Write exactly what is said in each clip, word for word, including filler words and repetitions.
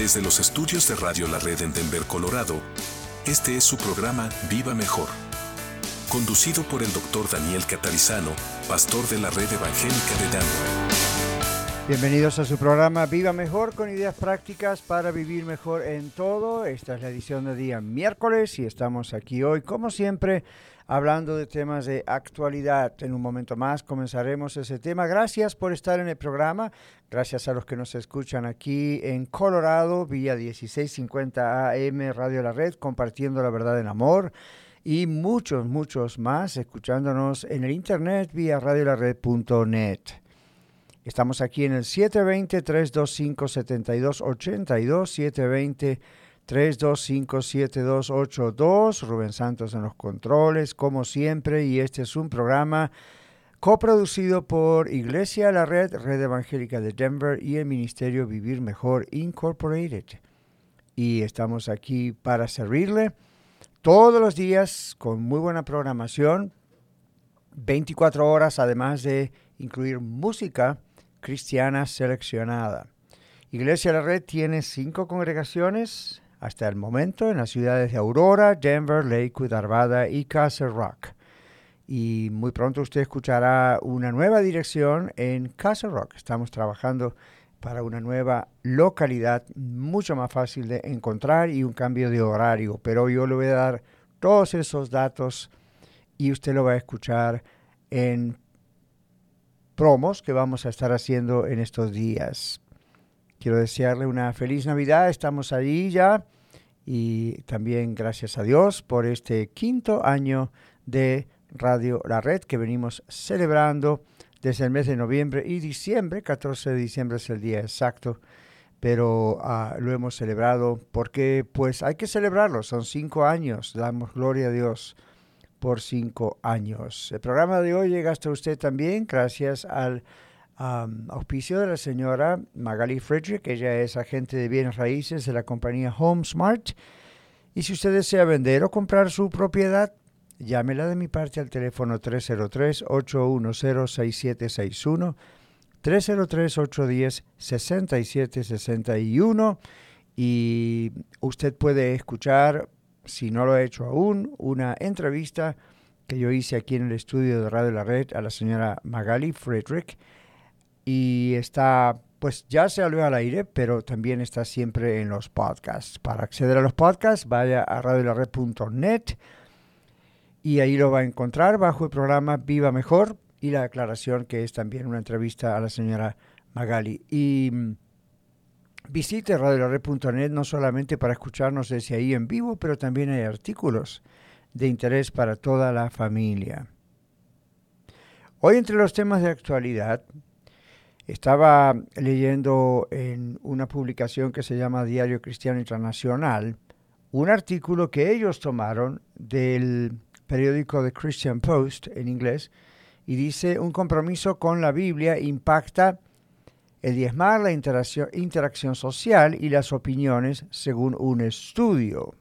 Desde los estudios de Radio La Red en Denver, Colorado, este es su programa Viva Mejor, conducido por el doctor Daniel Catarizano, pastor de la Red Evangélica de Denver. Bienvenidos a su programa Viva Mejor, con ideas prácticas para vivir mejor en todo. Esta es la edición de día miércoles y estamos aquí hoy, como siempre, hablando de temas de actualidad. En un momento más comenzaremos ese tema. Gracias por estar en el programa. Gracias a los que nos escuchan aquí en Colorado, vía dieciséis cincuenta A M Radio La Red, compartiendo la verdad en amor. Y muchos, muchos más escuchándonos en el internet vía radio la red punto net. Estamos aquí en el siete dos cero, tres dos cinco, siete dos ocho dos, siete dos cero, tres dos cinco, siete dos ocho dos. Rubén Santos en los controles, como siempre, y este es un programa coproducido por Iglesia La Red, Red Evangélica de Denver y el Ministerio Vivir Mejor Incorporated. Y estamos aquí para servirle todos los días con muy buena programación, veinticuatro horas, además de incluir música cristiana seleccionada. Iglesia La Red tiene cinco congregaciones hasta el momento en las ciudades de Aurora, Denver, Lakewood, Arvada y Castle Rock. Y muy pronto usted escuchará una nueva dirección en Castle Rock. Estamos trabajando para una nueva localidad mucho más fácil de encontrar y un cambio de horario. Pero yo le voy a dar todos esos datos y usted lo va a escuchar en promos que vamos a estar haciendo en estos días. Quiero desearle una feliz Navidad. Estamos allí ya. Y también gracias a Dios por este quinto año de Radio La Red que venimos celebrando desde el mes de noviembre y diciembre. catorce de diciembre es el día exacto, pero uh, lo hemos celebrado porque pues hay que celebrarlo. Son cinco años, damos gloria a Dios por cinco años. El programa de hoy llega hasta usted también gracias al um, auspicio de la señora Magali Frederick. Ella es agente de bienes raíces de la compañía HomeSmart. Y si usted desea vender o comprar su propiedad, llámela de mi parte al teléfono tres cero tres, ocho uno cero, seis siete seis uno, tres cero tres, ocho uno cero, seis siete seis uno, y usted puede escuchar, si no lo ha hecho aún, una entrevista que yo hice aquí en el estudio de Radio La Red a la señora Magali Frederick, y está, pues ya salió al aire, pero también está siempre en los podcasts. Para acceder a los podcasts, vaya a radio la red punto net y ahí lo va a encontrar bajo el programa Viva Mejor y la aclaración que es también una entrevista a la señora Magali. Y visite radio la red punto net no solamente para escucharnos desde ahí en vivo, pero también hay artículos de interés para toda la familia. Hoy, entre los temas de actualidad, estaba leyendo en una publicación que se llama Diario Cristiano Internacional un artículo que ellos tomaron del periódico The Christian Post en inglés y dice: un compromiso con la Biblia impacta el diezmar, la interacción, interacción social y las opiniones según un estudio.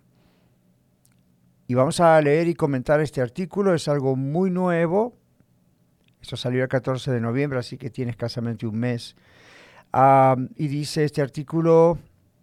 Y vamos a leer y comentar este artículo. Es algo muy nuevo. Esto salió el catorce de noviembre, así que tiene escasamente un mes. Um, y dice este artículo: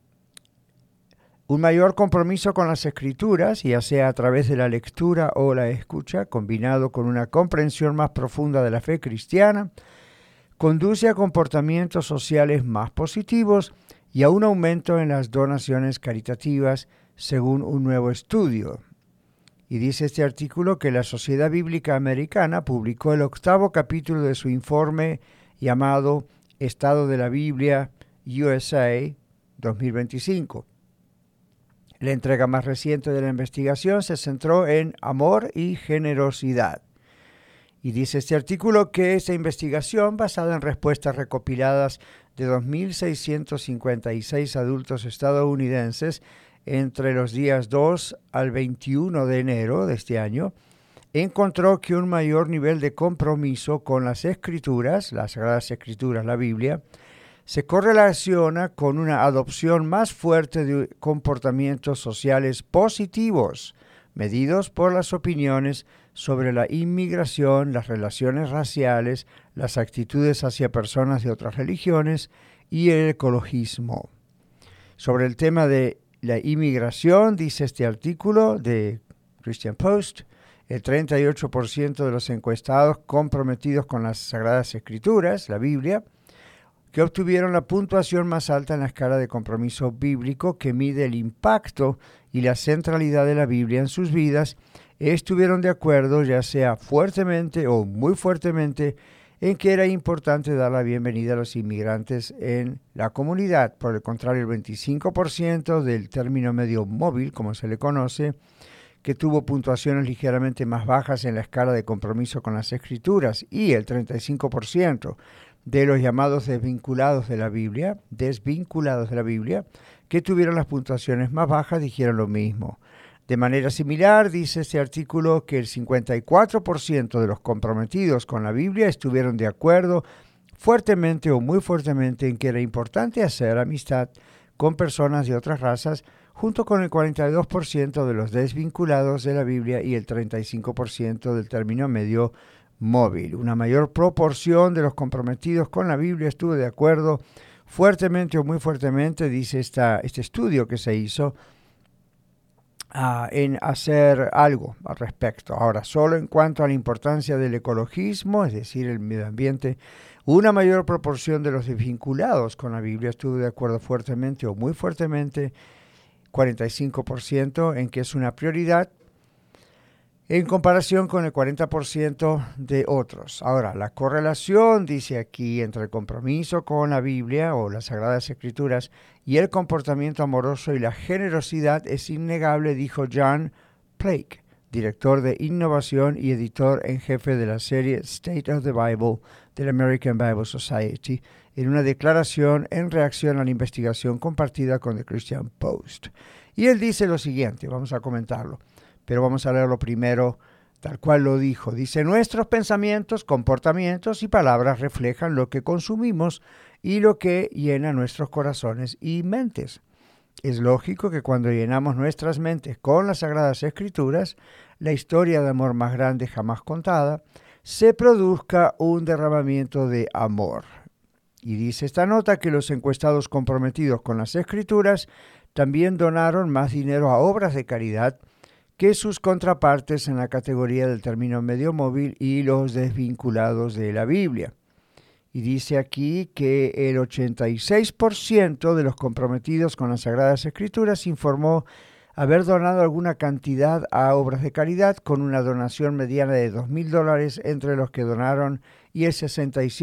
un mayor compromiso con las Escrituras, ya sea a través de la lectura o la escucha, combinado con una comprensión más profunda de la fe cristiana, conduce a comportamientos sociales más positivos y a un aumento en las donaciones caritativas, según un nuevo estudio. Y dice este artículo que la Sociedad Bíblica Americana publicó el octavo capítulo de su informe llamado Estado de la Biblia U S A dos mil veinticinco. La entrega más reciente de la investigación se centró en amor y generosidad. Y dice este artículo que esta investigación, basada en respuestas recopiladas de dos mil seiscientos cincuenta y seis adultos estadounidenses entre los días dos al veintiuno de enero de este año, encontró que un mayor nivel de compromiso con las Escrituras, las Sagradas Escrituras, la Biblia, se correlaciona con una adopción más fuerte de comportamientos sociales positivos, medidos por las opiniones sobre la inmigración, las relaciones raciales, las actitudes hacia personas de otras religiones y el ecologismo. Sobre el tema de la inmigración, dice este artículo de Christian Post, el treinta y ocho por ciento de los encuestados comprometidos con las Sagradas Escrituras, la Biblia, que obtuvieron la puntuación más alta en la escala de compromiso bíblico que mide el impacto y la centralidad de la Biblia en sus vidas, estuvieron de acuerdo, ya sea fuertemente o muy fuertemente, en que era importante dar la bienvenida a los inmigrantes en la comunidad. Por el contrario, el veinticinco por ciento del término medio móvil, como se le conoce, que tuvo puntuaciones ligeramente más bajas en la escala de compromiso con las Escrituras, y el treinta y cinco por ciento de los llamados desvinculados de la Biblia, desvinculados de la Biblia, que tuvieron las puntuaciones más bajas, dijeron lo mismo. De manera similar, dice este artículo que el cincuenta y cuatro por ciento de los comprometidos con la Biblia estuvieron de acuerdo fuertemente o muy fuertemente en que era importante hacer amistad con personas de otras razas, junto con el cuarenta y dos por ciento de los desvinculados de la Biblia y el treinta y cinco por ciento del término medio móvil. Una mayor proporción de los comprometidos con la Biblia estuvo de acuerdo fuertemente o muy fuertemente, dice esta, este estudio que se hizo, uh, en hacer algo al respecto. Ahora, solo en cuanto a la importancia del ecologismo, es decir, el medio ambiente, una mayor proporción de los desvinculados con la Biblia estuvo de acuerdo fuertemente o muy fuertemente, cuarenta y cinco por ciento, en que es una prioridad, en comparación con el cuarenta por ciento de otros. Ahora, la correlación, dice aquí, entre el compromiso con la Biblia o las Sagradas Escrituras y el comportamiento amoroso y la generosidad es innegable, dijo John Plake, director de innovación y editor en jefe de la serie State of the Bible del American Bible Society, en una declaración en reacción a la investigación compartida con The Christian Post. Y él dice lo siguiente, vamos a comentarlo, pero vamos a leerlo primero tal cual lo dijo. Dice: nuestros pensamientos, comportamientos y palabras reflejan lo que consumimos y lo que llena nuestros corazones y mentes. Es lógico que cuando llenamos nuestras mentes con las Sagradas Escrituras, la historia de amor más grande jamás contada, se produzca un derramamiento de amor. Y dice esta nota que los encuestados comprometidos con las Escrituras también donaron más dinero a obras de caridad que sus contrapartes en la categoría del término medio móvil y los desvinculados de la Biblia. Y dice aquí que el ochenta y seis por ciento de los comprometidos con las Sagradas Escrituras informó haber donado alguna cantidad a obras de caridad, con una donación mediana de dos mil dólares entre los que donaron, y el sesenta y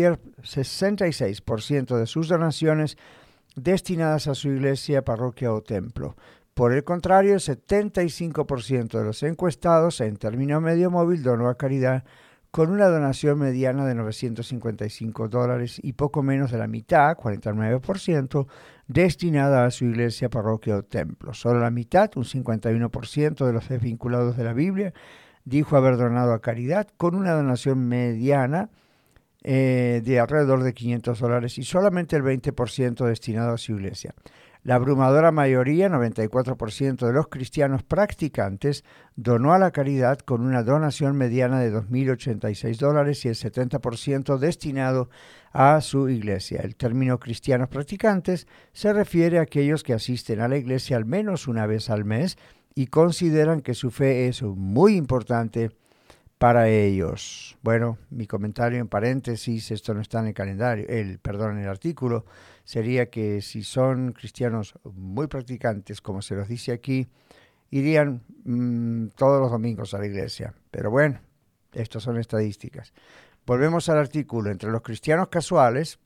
seis por ciento de sus donaciones destinadas a su iglesia, parroquia o templo. Por el contrario, el setenta y cinco por ciento de los encuestados en término medio móvil donó a caridad, con una donación mediana de novecientos cincuenta y cinco dólares, y poco menos de la mitad, cuarenta y nueve por ciento, destinada a su iglesia, parroquia o templo. Solo la mitad, un cincuenta y uno por ciento de los desvinculados de la Biblia, dijo haber donado a caridad, con una donación mediana eh, de alrededor de quinientos dólares, y solamente el veinte por ciento destinado a su iglesia. La abrumadora mayoría, noventa y cuatro por ciento de los cristianos practicantes, donó a la caridad con una donación mediana de dos mil ochenta y seis dólares y el setenta por ciento destinado a su iglesia. El término cristianos practicantes se refiere a aquellos que asisten a la iglesia al menos una vez al mes y consideran que su fe es muy importante para ellos. Bueno, mi comentario en paréntesis, esto no está en el calendario, el, perdón, en el artículo, sería que si son cristianos muy practicantes, como se los dice aquí, irían mmm, todos los domingos a la iglesia. Pero bueno, estas son estadísticas. Volvemos al artículo. Entre los cristianos casuales,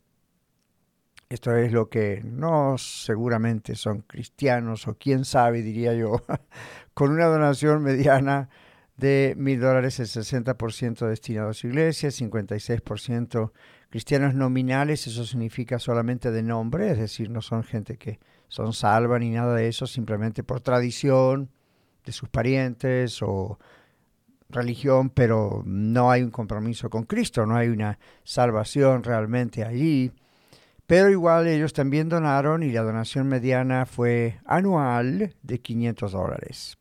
esto es lo que no seguramente son cristianos, o quién sabe, diría yo, con una donación mediana de mil dólares, el sesenta por ciento destinado a su iglesia, cincuenta y seis por ciento cristianos nominales, eso significa solamente de nombre, es decir, no son gente que son salva ni nada de eso, simplemente por tradición de sus parientes o religión, pero no hay un compromiso con Cristo, no hay una salvación realmente allí. Pero igual ellos también donaron, y la donación mediana fue anual de quinientos dólares.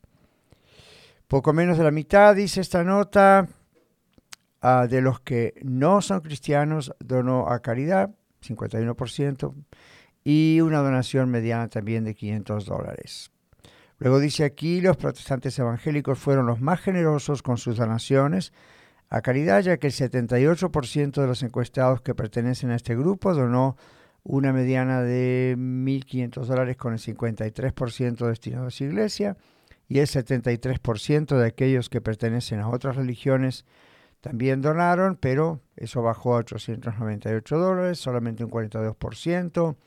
Poco menos de la mitad, dice esta nota, uh, de los que no son cristianos donó a caridad, cincuenta y uno por ciento, y una donación mediana también de quinientos dólares. Luego dice aquí, los protestantes evangélicos fueron los más generosos con sus donaciones a caridad, ya que el setenta y ocho por ciento de los encuestados que pertenecen a este grupo donó una mediana de mil quinientos dólares, con el cincuenta y tres por ciento destinado a su iglesia, y el setenta y tres por ciento de aquellos que pertenecen a otras religiones también donaron, pero eso bajó a ochocientos noventa y ocho dólares, solamente un cuarenta y dos por ciento.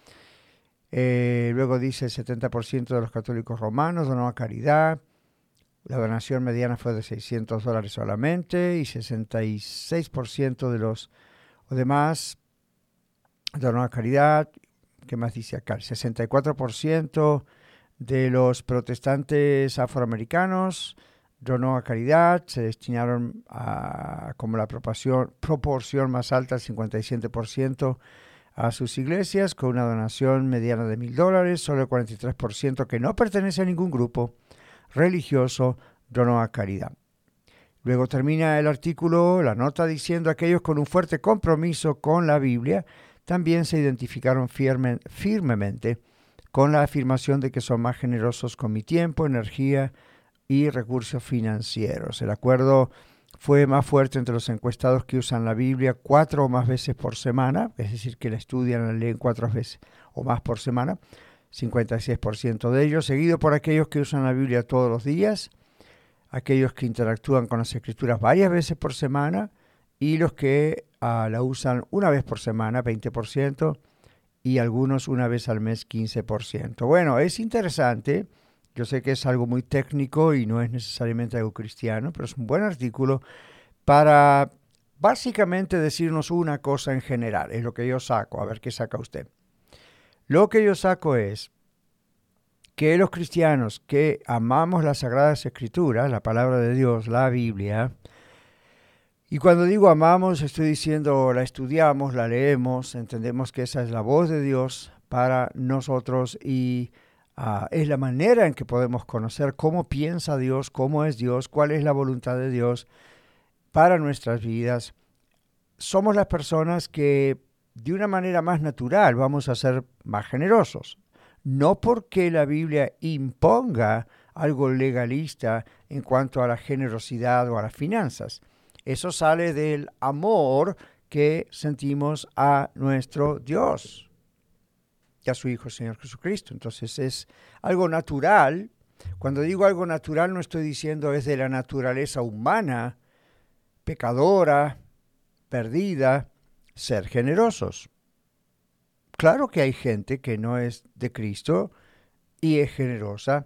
Eh, luego dice el setenta por ciento de los católicos romanos donó a caridad. La donación mediana fue de seiscientos dólares solamente, y sesenta y seis por ciento de los demás donó a caridad. ¿Qué más dice acá? El sesenta y cuatro por ciento de los protestantes afroamericanos donó a caridad, se destinaron a, como la proporción, proporción más alta, el cincuenta y siete por ciento a sus iglesias, con una donación mediana de mil dólares. Solo el cuarenta y tres por ciento, que no pertenece a ningún grupo religioso, donó a caridad. Luego termina el artículo, la nota, diciendo: aquellos con un fuerte compromiso con la Biblia también se identificaron firme, firmemente con la afirmación de que son más generosos con mi tiempo, energía y recursos financieros. El acuerdo fue más fuerte entre los encuestados que usan la Biblia cuatro o más veces por semana, es decir, que la estudian, la leen cuatro veces o más por semana, cincuenta y seis por ciento de ellos, seguido por aquellos que usan la Biblia todos los días, aquellos que interactúan con las Escrituras varias veces por semana, y los que uh, la usan una vez por semana, veinte por ciento, y algunos una vez al mes, quince por ciento. Bueno, es interesante. Yo sé que es algo muy técnico y no es necesariamente algo cristiano, pero es un buen artículo para básicamente decirnos una cosa en general. Es lo que yo saco. A ver qué saca usted. Lo que yo saco es que los cristianos que amamos las Sagradas Escrituras, la palabra de Dios, la Biblia, y cuando digo amamos, estoy diciendo la estudiamos, la leemos, entendemos que esa es la voz de Dios para nosotros, y uh, es la manera en que podemos conocer cómo piensa Dios, cómo es Dios, cuál es la voluntad de Dios para nuestras vidas. Somos las personas que de una manera más natural vamos a ser más generosos. No porque la Biblia imponga algo legalista en cuanto a la generosidad o a las finanzas. Eso sale del amor que sentimos a nuestro Dios y a su Hijo, el Señor Jesucristo. Entonces es algo natural. Cuando digo algo natural, no estoy diciendo es de la naturaleza humana, pecadora, perdida, ser generosos. Claro que hay gente que no es de Cristo y es generosa.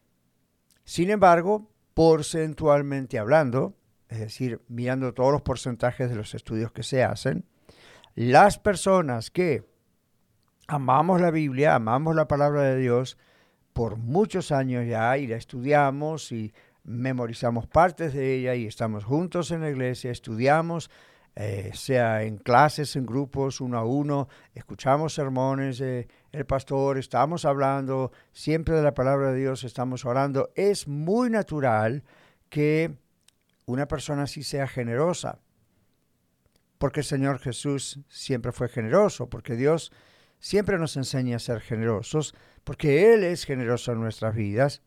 Sin embargo, porcentualmente hablando, es decir, mirando todos los porcentajes de los estudios que se hacen, las personas que amamos la Biblia, amamos la palabra de Dios por muchos años ya, y la estudiamos y memorizamos partes de ella, y estamos juntos en la iglesia, estudiamos, eh, sea en clases, en grupos, uno a uno, escuchamos sermones del eh, pastor, estamos hablando siempre de la palabra de Dios, estamos orando. Es muy natural que una persona así sea generosa, porque el Señor Jesús siempre fue generoso, porque Dios siempre nos enseña a ser generosos, porque Él es generoso en nuestras vidas.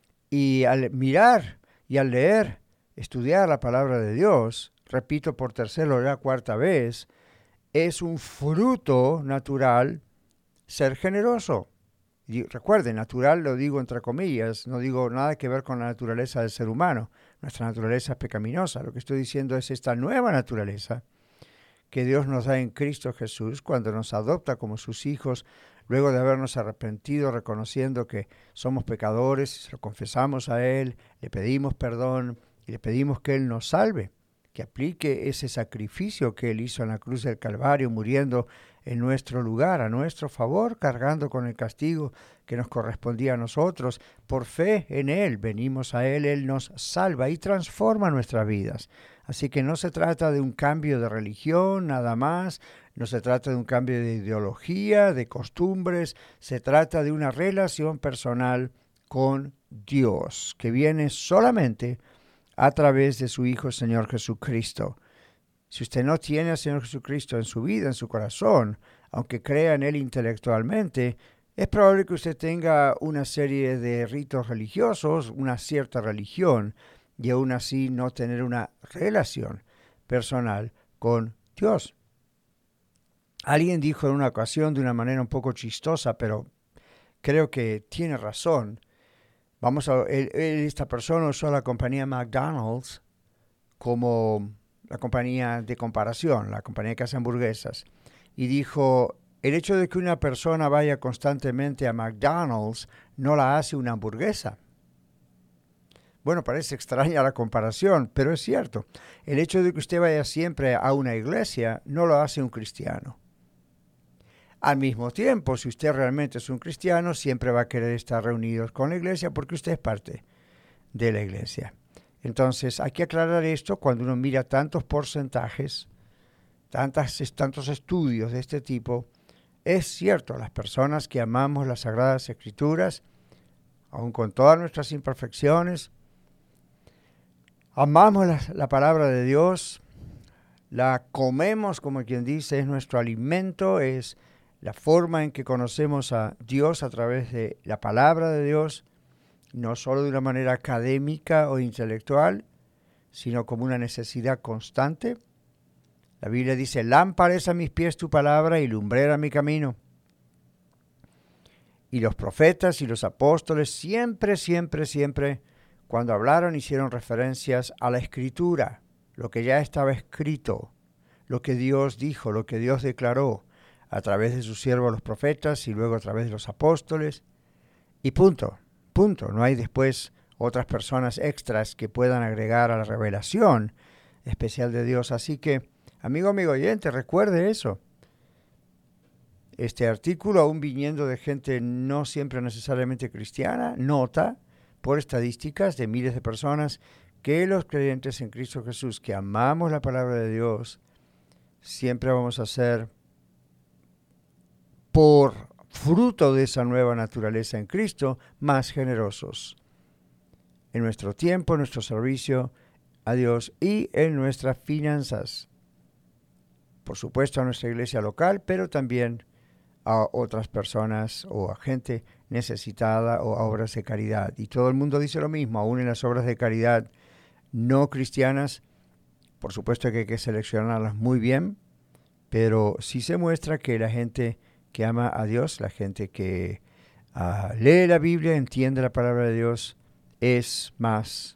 Y al mirar y al leer, estudiar la palabra de Dios, repito por tercera o la cuarta vez, es un fruto natural ser generoso. Y recuerden, natural lo digo entre comillas, no digo nada que ver con la naturaleza del ser humano. Nuestra naturaleza es pecaminosa. Lo que estoy diciendo es esta nueva naturaleza que Dios nos da en Cristo Jesús cuando nos adopta como sus hijos, luego de habernos arrepentido, reconociendo que somos pecadores, se lo confesamos a Él, le pedimos perdón y le pedimos que Él nos salve, que aplique ese sacrificio que Él hizo en la cruz del Calvario, muriendo en nuestro lugar, a nuestro favor, cargando con el castigo que nos correspondía a nosotros. Por fe en Él, venimos a Él, Él nos salva y transforma nuestras vidas. Así que no se trata de un cambio de religión, nada más, no se trata de un cambio de ideología, de costumbres, se trata de una relación personal con Dios, que viene solamente a través de su Hijo, el Señor Jesucristo. Si usted no tiene al Señor Jesucristo en su vida, en su corazón, aunque crea en él intelectualmente, es probable que usted tenga una serie de ritos religiosos, una cierta religión, y aún así no tener una relación personal con Dios. Alguien dijo en una ocasión de una manera un poco chistosa, pero creo que tiene razón. Vamos a, él, él, esta persona usó la compañía McDonald's como la compañía de comparación, la compañía que hace hamburguesas, y dijo, el hecho de que una persona vaya constantemente a McDonald's no la hace una hamburguesa. Bueno, parece extraña la comparación, pero es cierto. El hecho de que usted vaya siempre a una iglesia no lo hace un cristiano. Al mismo tiempo, si usted realmente es un cristiano, siempre va a querer estar reunido con la iglesia porque usted es parte de la iglesia. Entonces, hay que aclarar esto cuando uno mira tantos porcentajes, tantas, tantos estudios de este tipo. Es cierto, las personas que amamos las Sagradas Escrituras, aun con todas nuestras imperfecciones, amamos la, la palabra de Dios, la comemos como quien dice, es nuestro alimento, es la forma en que conocemos a Dios a través de la palabra de Dios, no solo de una manera académica o intelectual, sino como una necesidad constante. La Biblia dice, lámpara es a mis pies tu palabra y lumbrera mi camino. Y los profetas y los apóstoles siempre, siempre, siempre, cuando hablaron, hicieron referencias a la Escritura, lo que ya estaba escrito, lo que Dios dijo, lo que Dios declaró, a través de sus siervos los profetas y luego a través de los apóstoles. Y punto, punto. No hay después otras personas extras que puedan agregar a la revelación especial de Dios. Así que, amigo, amigo oyente, recuerde eso. Este artículo, aún viniendo de gente no siempre necesariamente cristiana, nota por estadísticas de miles de personas que los creyentes en Cristo Jesús, que amamos la palabra de Dios, siempre vamos a ser, por fruto de esa nueva naturaleza en Cristo, más generosos en nuestro tiempo, en nuestro servicio a Dios y en nuestras finanzas. Por supuesto a nuestra iglesia local, pero también a otras personas o a gente necesitada o a obras de caridad. Y todo el mundo dice lo mismo, aún en las obras de caridad no cristianas. Por supuesto que hay que seleccionarlas muy bien, pero sí se muestra que la gente que ama a Dios, la gente que uh, lee la Biblia, entiende la palabra de Dios, es más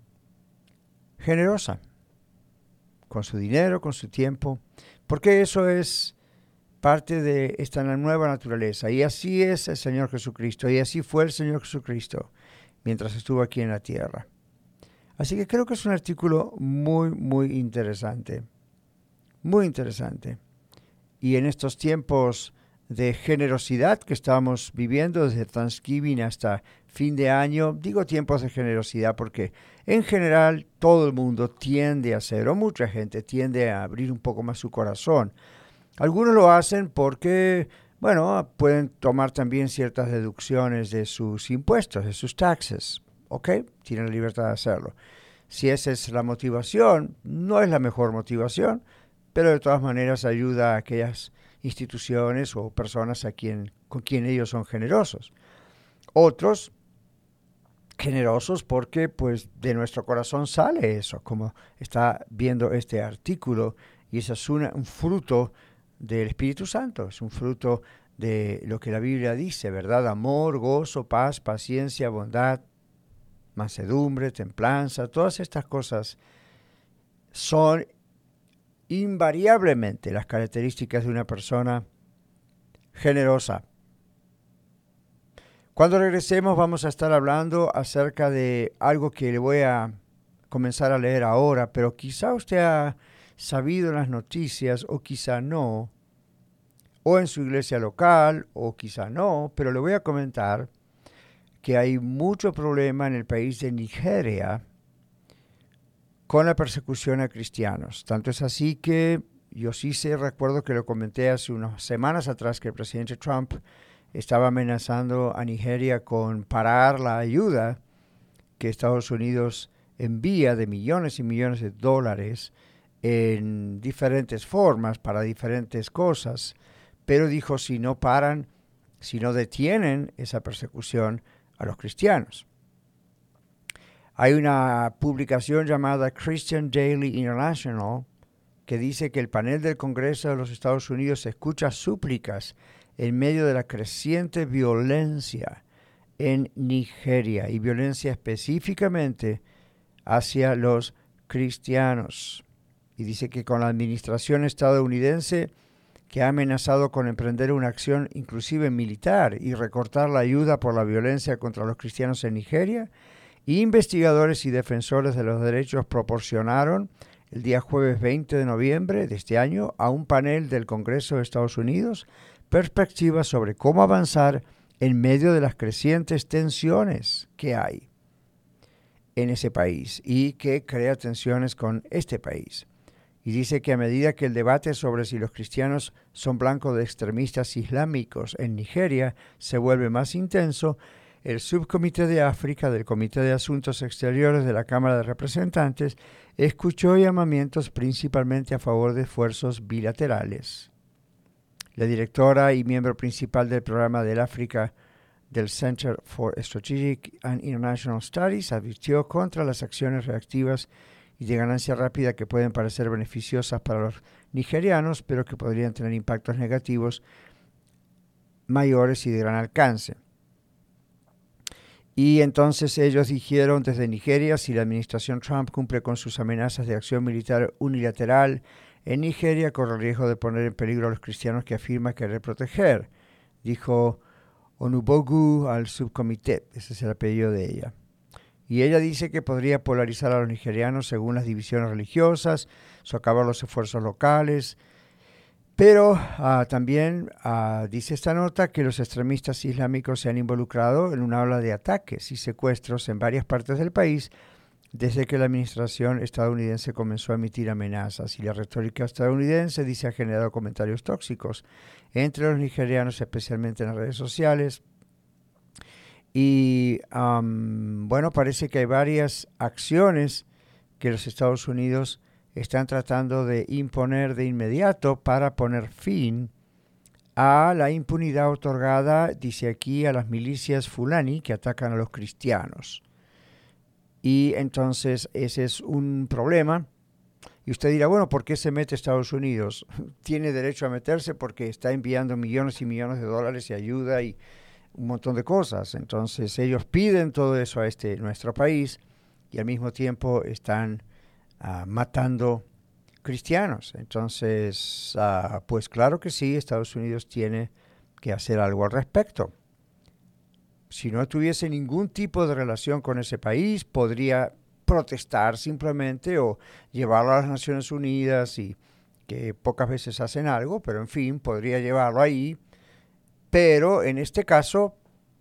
generosa con su dinero, con su tiempo, porque eso es parte de esta nueva naturaleza. Y así es el Señor Jesucristo, y así fue el Señor Jesucristo mientras estuvo aquí en la tierra. Así que creo que es un artículo muy, muy interesante, muy interesante. Y en estos tiempos de generosidad que estamos viviendo desde Thanksgiving hasta fin de año, digo tiempos de generosidad porque en general todo el mundo tiende a hacer, o mucha gente tiende a abrir un poco más su corazón. Algunos lo hacen porque, bueno, pueden tomar también ciertas deducciones de sus impuestos, de sus taxes, ¿ok? Tienen la libertad de hacerlo. Si esa es la motivación, no es la mejor motivación, pero de todas maneras ayuda a aquellas instituciones o personas a quien, con quien ellos son generosos. Otros generosos porque pues de nuestro corazón sale eso, como está viendo este artículo, y eso es una, un fruto del Espíritu Santo, es un fruto de lo que la Biblia dice, ¿verdad? Amor, gozo, paz, paciencia, bondad, mansedumbre, templanza, todas estas cosas son invariablemente las características de una persona generosa. Cuando regresemos vamos a estar hablando acerca de algo que le voy a comenzar a leer ahora, pero quizá usted ha sabido en las noticias o quizá no, o en su iglesia local o quizá no, pero le voy a comentar que hay mucho problema en el país de Nigeria con la persecución a cristianos. Tanto es así que yo sí sé, recuerdo que lo comenté hace unas semanas atrás, que el presidente Trump estaba amenazando a Nigeria con parar la ayuda que Estados Unidos envía de millones y millones de dólares en diferentes formas para diferentes cosas, pero dijo si no paran, si no detienen esa persecución a los cristianos. Hay una publicación llamada Christian Daily International que dice que el panel del Congreso de los Estados Unidos escucha súplicas en medio de la creciente violencia en Nigeria y violencia específicamente hacia los cristianos. Y dice que con la administración estadounidense que ha amenazado con emprender una acción inclusive militar y recortar la ayuda por la violencia contra los cristianos en Nigeria, investigadores y defensores de los derechos proporcionaron el día jueves veinte de noviembre de este año a un panel del Congreso de Estados Unidos perspectivas sobre cómo avanzar en medio de las crecientes tensiones que hay en ese país y que crea tensiones con este país. Y dice que a medida que el debate sobre si los cristianos son blancos de extremistas islámicos en Nigeria se vuelve más intenso, el Subcomité de África del Comité de Asuntos Exteriores de la Cámara de Representantes escuchó llamamientos principalmente a favor de esfuerzos bilaterales. La directora y miembro principal del programa del África del Center for Strategic and International Studies advirtió contra las acciones reactivas y de ganancia rápida que pueden parecer beneficiosas para los nigerianos, pero que podrían tener impactos negativos mayores y de gran alcance. Y entonces ellos dijeron desde Nigeria, si la administración Trump cumple con sus amenazas de acción militar unilateral en Nigeria, corre el riesgo de poner en peligro a los cristianos que afirma querer proteger, dijo Onubogu al subcomité, ese es el apellido de ella. Y ella dice que podría polarizar a los nigerianos según las divisiones religiosas, socavar los esfuerzos locales, pero uh, también uh, dice esta nota que los extremistas islámicos se han involucrado en una ola de ataques y secuestros en varias partes del país desde que la administración estadounidense comenzó a emitir amenazas. Y la retórica estadounidense, dice, ha generado comentarios tóxicos entre los nigerianos, especialmente en las redes sociales. Y um, bueno, parece que hay varias acciones que los Estados Unidos están tratando de imponer de inmediato para poner fin a la impunidad otorgada, dice aquí, a las milicias fulani que atacan a los cristianos. Y entonces ese es un problema. Y usted dirá, bueno, ¿por qué se mete Estados Unidos? Tiene derecho a meterse porque está enviando millones y millones de dólares y ayuda y un montón de cosas. Entonces ellos piden todo eso a este nuestro país y al mismo tiempo están Uh, matando cristianos. Entonces, uh, pues claro que sí, Estados Unidos tiene que hacer algo al respecto. Si no tuviese ningún tipo de relación con ese país, podría protestar simplemente o llevarlo a las Naciones Unidas, y que pocas veces hacen algo, pero en fin, podría llevarlo ahí. Pero en este caso,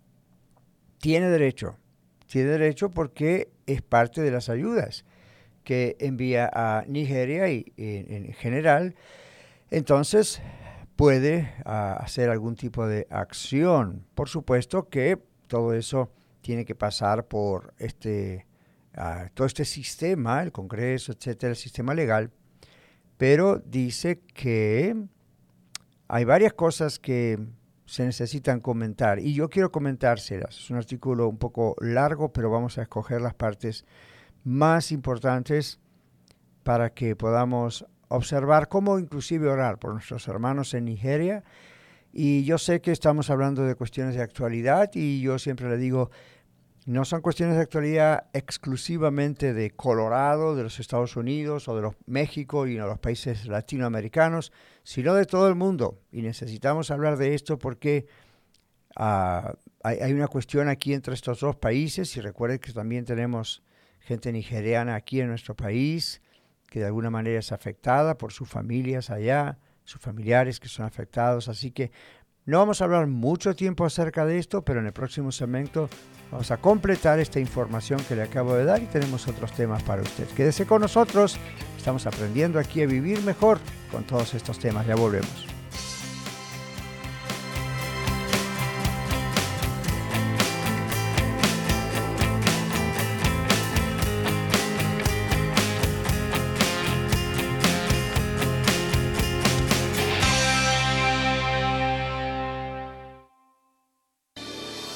tiene derecho. Tiene derecho porque es parte de las ayudas que envía a Nigeria y, y en general, entonces puede uh, hacer algún tipo de acción. Por supuesto que todo eso tiene que pasar por este uh, todo este sistema, el Congreso, etcétera, el sistema legal, pero dice que hay varias cosas que se necesitan comentar y yo quiero comentárselas. Es un artículo un poco largo, pero vamos a escoger las partes más importantes para que podamos observar cómo inclusive orar por nuestros hermanos en Nigeria. Y yo sé que estamos hablando de cuestiones de actualidad y yo siempre le digo, no son cuestiones de actualidad exclusivamente de Colorado, de los Estados Unidos o de los México y de los países latinoamericanos, sino de todo el mundo. Y necesitamos hablar de esto porque uh, hay, hay una cuestión aquí entre estos dos países y recuerden que también tenemos gente nigeriana aquí en nuestro país que de alguna manera es afectada por sus familias allá, sus familiares que son afectados. Así que no vamos a hablar mucho tiempo acerca de esto, pero en el próximo segmento vamos a completar esta información que le acabo de dar y tenemos otros temas para usted. Quédese con nosotros, estamos aprendiendo aquí a vivir mejor con todos estos temas. Ya volvemos.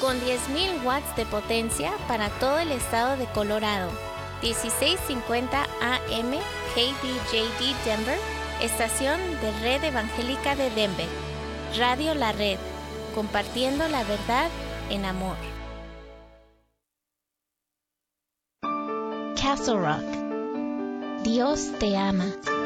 con diez mil watts de potencia para todo el estado de Colorado. dieciséis cincuenta A M K D J D Denver, estación de Red Evangélica de Denver. Radio La Red, compartiendo la verdad en amor. Castle Rock, Dios te ama.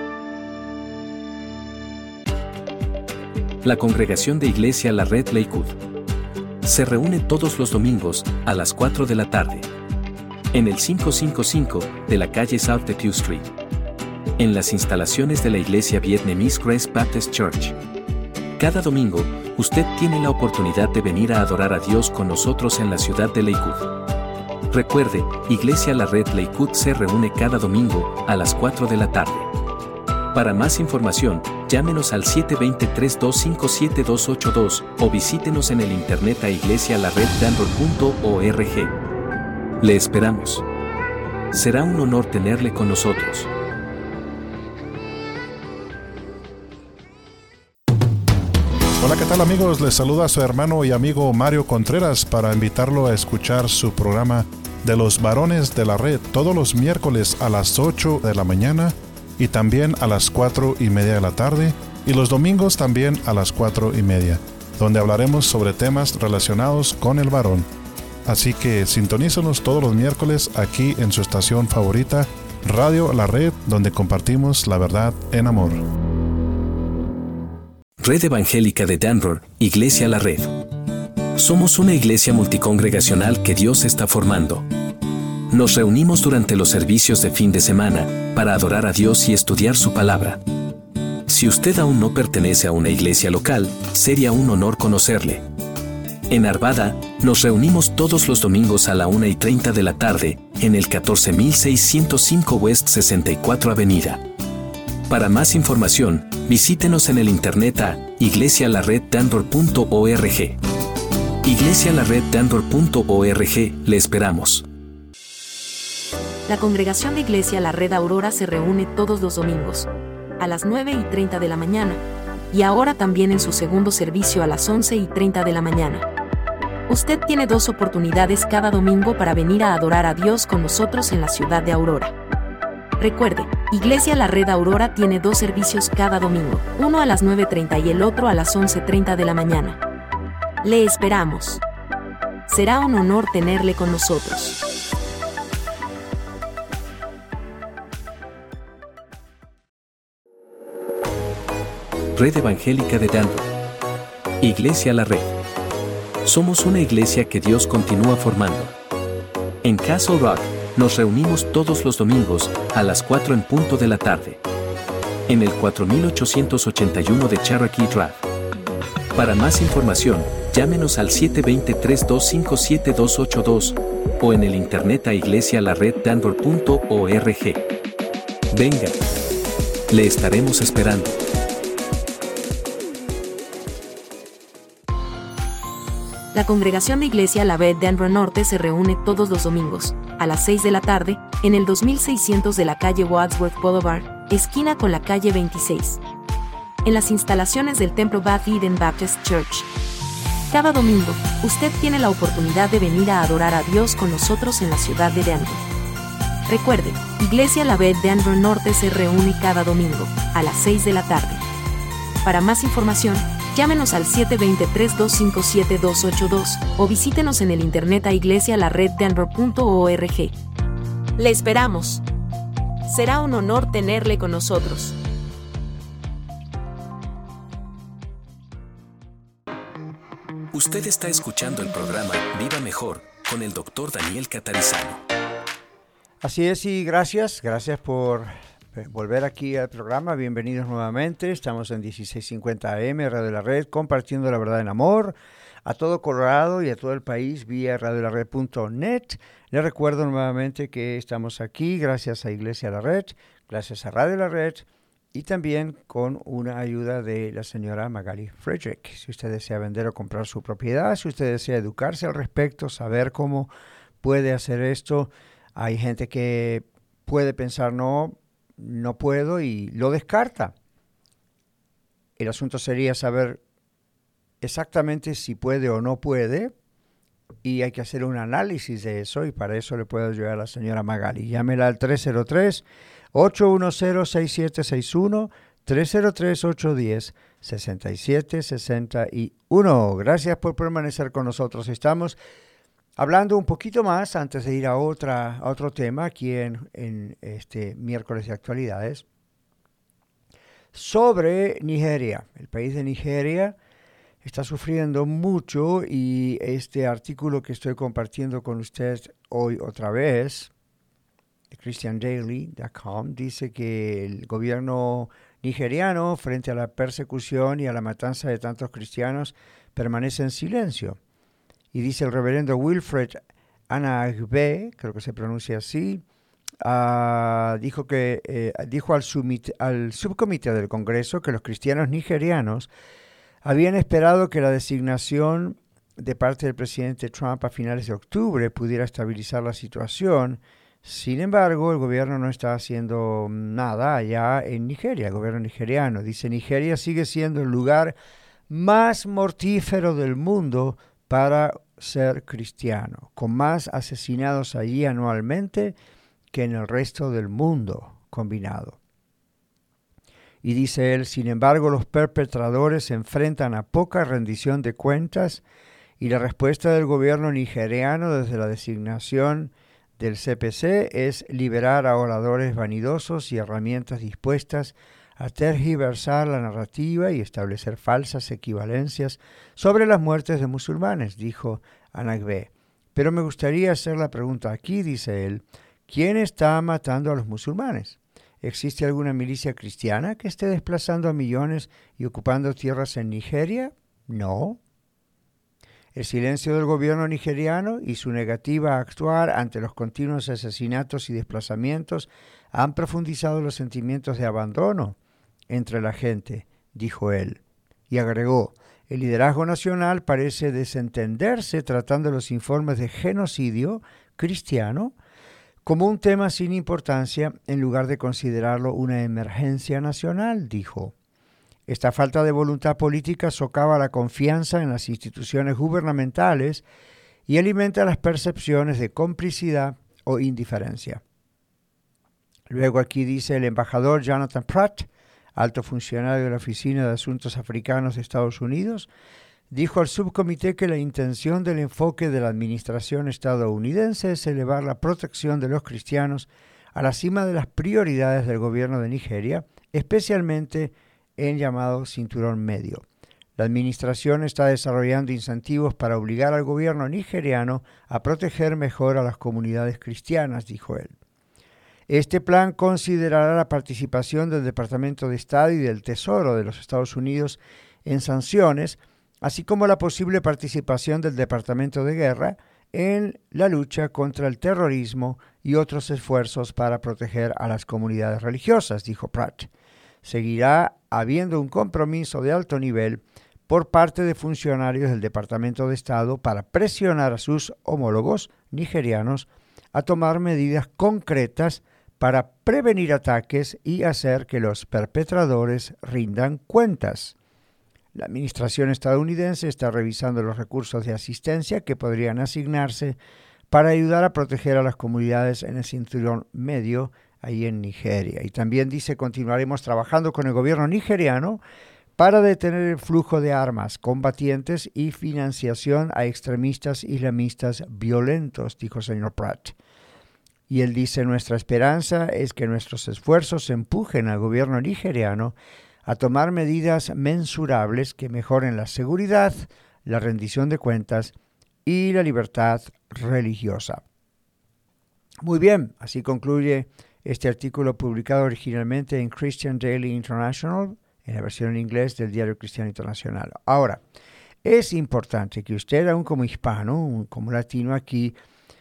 La congregación de Iglesia La Red Lakewood se reúne todos los domingos a las cuatro de la tarde en el quinientos cincuenta y cinco de la calle South de Pew Street, en las instalaciones de la iglesia Vietnamese Grace Baptist Church. Cada domingo, usted tiene la oportunidad de venir a adorar a Dios con nosotros en la ciudad de Lakewood. Recuerde, Iglesia La Red Lakewood se reúne cada domingo a las cuatro de la tarde. Para más información, llámenos al siete dos cero, tres dos cinco, siete dos ocho dos o visítenos en el internet a iglesia la red denver punto org. Le esperamos. Será un honor tenerle con nosotros. Hola, ¿qué tal amigos? Les saluda su hermano y amigo Mario Contreras para invitarlo a escuchar su programa de los varones de la red todos los miércoles a las ocho de la mañana y también a las cuatro y media de la tarde, y los domingos también a las cuatro y media, donde hablaremos sobre temas relacionados con el varón. Así que sintonícenos todos los miércoles aquí en su estación favorita, Radio La Red, donde compartimos la verdad en amor. Red Evangélica de Denver, Iglesia La Red. Somos una iglesia multicongregacional que Dios está formando. Nos reunimos durante los servicios de fin de semana para adorar a Dios y estudiar su palabra. Si usted aún no pertenece a una iglesia local, sería un honor conocerle. En Arvada, nos reunimos todos los domingos a la una y treinta de la tarde, en el catorce mil seiscientos cinco West sesenta y cuatro Avenida. Para más información, visítenos en el internet a iglesia la red denver punto org. iglesia la red denver punto org, le esperamos. La congregación de Iglesia La Red Aurora se reúne todos los domingos, a las nueve y treinta de la mañana, y ahora también en su segundo servicio a las once y treinta de la mañana. Usted tiene dos oportunidades cada domingo para venir a adorar a Dios con nosotros en la ciudad de Aurora. Recuerde, Iglesia La Red Aurora tiene dos servicios cada domingo, uno a las nueve y treinta y el otro a las once y treinta de la mañana. Le esperamos. Será un honor tenerle con nosotros. Red Evangélica de Denver. Iglesia La Red. Somos una iglesia que Dios continúa formando. En Castle Rock, nos reunimos todos los domingos a las cuatro en punto de la tarde. En el cuatro mil ochocientos ochenta y uno de Cherokee Drive. Para más información, llámenos al siete dos cero, tres dos cinco, siete dos ocho dos o en el internet a iglesia la red denver punto org. Venga, le estaremos esperando. La congregación de Iglesia La Red Denver Norte se reúne todos los domingos, a las seis de la tarde, en el dos mil seiscientos de la calle Wadsworth Boulevard, esquina con la calle veintiséis. En las instalaciones del templo Beth Eden Baptist Church. Cada domingo, usted tiene la oportunidad de venir a adorar a Dios con nosotros en la ciudad de Denver. Recuerde, Iglesia La Red Denver Norte se reúne cada domingo, a las seis de la tarde. Para más información, llámenos al siete dos cero, tres dos cinco, siete dos ocho dos o visítenos en el internet a iglesia la red denver punto org. Le esperamos. Será un honor tenerle con nosotros. Usted está escuchando el programa Viva Mejor con el doctor Daniel Catarizano. Así es, y gracias, gracias por volver aquí al programa. Bienvenidos nuevamente. Estamos en dieciséis cincuenta A M, Radio La Red, compartiendo la verdad en amor a todo Colorado y a todo el país vía radio la red punto net. Les recuerdo nuevamente que estamos aquí gracias a Iglesia La Red, gracias a Radio La Red y también con una ayuda de la señora Magali Frederick. Si usted desea vender o comprar su propiedad, si usted desea educarse al respecto, saber cómo puede hacer esto, hay gente que puede pensar no, no puedo y lo descarta. El asunto sería saber exactamente si puede o no puede y hay que hacer un análisis de eso, y para eso le puedo ayudar a la señora Magali. Llámela al tres cero tres, ocho uno cero, seis siete seis uno, tres cero tres, ocho uno cero, seis siete seis uno. Gracias por permanecer con nosotros. Estamos hablando un poquito más, antes de ir a, otra, a otro tema, aquí en, en este miércoles de actualidades, sobre Nigeria. El país de Nigeria está sufriendo mucho, y este artículo que estoy compartiendo con usted hoy otra vez, de christian daily punto com, dice que el gobierno nigeriano, frente a la persecución y a la matanza de tantos cristianos, permanece en silencio. Y dice el reverendo Wilfred Anagbe, creo que se pronuncia así, uh, dijo, que, eh, dijo al, submit, al subcomité del Congreso que los cristianos nigerianos habían esperado que la designación de parte del presidente Trump a finales de octubre pudiera estabilizar la situación. Sin embargo, el gobierno no está haciendo nada allá en Nigeria, el gobierno nigeriano. Dice, Nigeria sigue siendo el lugar más mortífero del mundo para ser cristiano, con más asesinados allí anualmente que en el resto del mundo combinado. Y dice él, sin embargo, los perpetradores se enfrentan a poca rendición de cuentas, y la respuesta del gobierno nigeriano desde la designación del C P C es liberar a oradores vanidosos y herramientas dispuestas a tergiversar la narrativa y establecer falsas equivalencias sobre las muertes de musulmanes, dijo Anagbe. Pero me gustaría hacer la pregunta aquí, dice él, ¿quién está matando a los musulmanes? ¿Existe alguna milicia cristiana que esté desplazando a millones y ocupando tierras en Nigeria? No. El silencio del gobierno nigeriano y su negativa a actuar ante los continuos asesinatos y desplazamientos han profundizado los sentimientos de abandono entre la gente, dijo él. Y agregó, el liderazgo nacional parece desentenderse tratando los informes de genocidio cristiano como un tema sin importancia en lugar de considerarlo una emergencia nacional, dijo. Esta falta de voluntad política socava la confianza en las instituciones gubernamentales y alimenta las percepciones de complicidad o indiferencia. Luego aquí dice el embajador Jonathan Pratt, alto funcionario de la Oficina de Asuntos Africanos de Estados Unidos, dijo al subcomité que la intención del enfoque de la administración estadounidense es elevar la protección de los cristianos a la cima de las prioridades del gobierno de Nigeria, especialmente en llamado Cinturón Medio. La administración está desarrollando incentivos para obligar al gobierno nigeriano a proteger mejor a las comunidades cristianas, dijo él. Este plan considerará la participación del Departamento de Estado y del Tesoro de los Estados Unidos en sanciones, así como la posible participación del Departamento de Guerra en la lucha contra el terrorismo y otros esfuerzos para proteger a las comunidades religiosas, dijo Pratt. Seguirá habiendo un compromiso de alto nivel por parte de funcionarios del Departamento de Estado para presionar a sus homólogos nigerianos a tomar medidas concretas para prevenir ataques y hacer que los perpetradores rindan cuentas. La administración estadounidense está revisando los recursos de asistencia que podrían asignarse para ayudar a proteger a las comunidades en el Cinturón Medio, ahí en Nigeria. Y también dice, continuaremos trabajando con el gobierno nigeriano para detener el flujo de armas, combatientes y financiación a extremistas islamistas violentos, dijo el señor Pratt. Y él dice, nuestra esperanza es que nuestros esfuerzos empujen al gobierno nigeriano a tomar medidas mensurables que mejoren la seguridad, la rendición de cuentas y la libertad religiosa. Muy bien, así concluye este artículo publicado originalmente en Christian Daily International, en la versión en inglés del Diario Cristiano Internacional. Ahora, es importante que usted, aún como hispano, como latino aquí,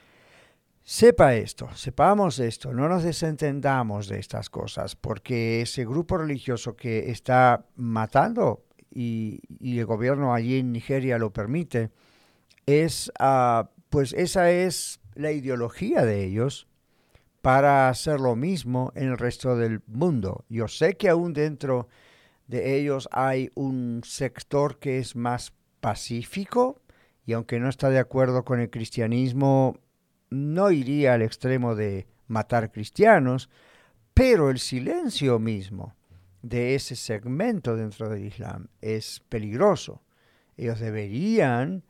sepa esto, sepamos esto, no nos desentendamos de estas cosas, porque ese grupo religioso que está matando, y, y el gobierno allí en Nigeria lo permite, es, uh, pues esa es la ideología de ellos para hacer lo mismo en el resto del mundo. Yo sé que aún dentro de ellos hay un sector que es más pacífico y aunque no está de acuerdo con el cristianismo, no iría al extremo de matar cristianos, pero el silencio mismo de ese segmento dentro del Islam es peligroso. Ellos deberían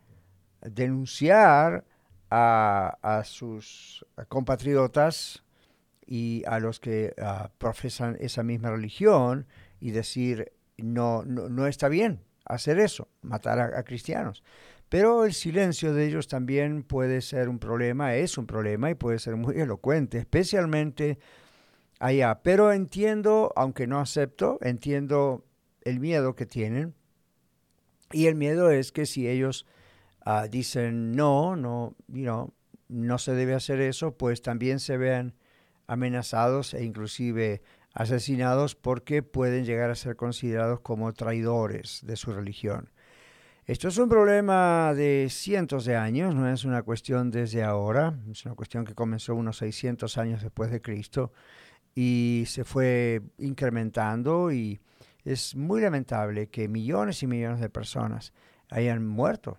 denunciar a, a sus compatriotas y a los que uh, profesan esa misma religión y decir, no, no, no está bien hacer eso, matar a, a cristianos. Pero el silencio de ellos también puede ser un problema, es un problema y puede ser muy elocuente, especialmente allá. Pero entiendo, aunque no acepto, entiendo el miedo que tienen. Y el miedo es que si ellos uh, dicen no, no, you know, no se debe hacer eso, pues también se vean amenazados e inclusive asesinados porque pueden llegar a ser considerados como traidores de su religión. Esto es un problema de cientos de años, no es una cuestión desde ahora, es una cuestión que comenzó unos seiscientos años después de Cristo y se fue incrementando, y es muy lamentable que millones y millones de personas hayan muerto.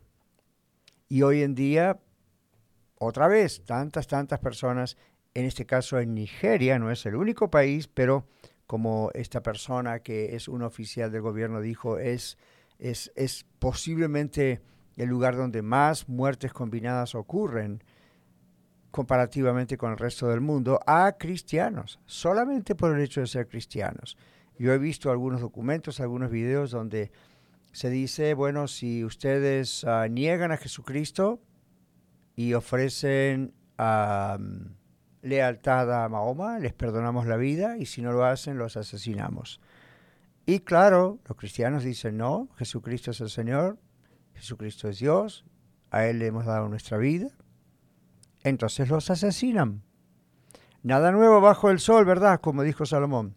Y hoy en día, otra vez, tantas, tantas personas, en este caso en Nigeria, no es el único país, pero como esta persona que es un oficial del gobierno dijo, es, es, es posiblemente el lugar donde más muertes combinadas ocurren comparativamente con el resto del mundo a cristianos, solamente por el hecho de ser cristianos. Yo he visto algunos documentos, algunos videos donde se dice, bueno, si ustedes uh, niegan a Jesucristo y ofrecen um, lealtad a Mahoma, les perdonamos la vida, y si no lo hacen, los asesinamos. Y claro, los cristianos dicen, no, Jesucristo es el Señor, Jesucristo es Dios, a Él le hemos dado nuestra vida, entonces los asesinan. Nada nuevo bajo el sol, ¿verdad? Como dijo Salomón.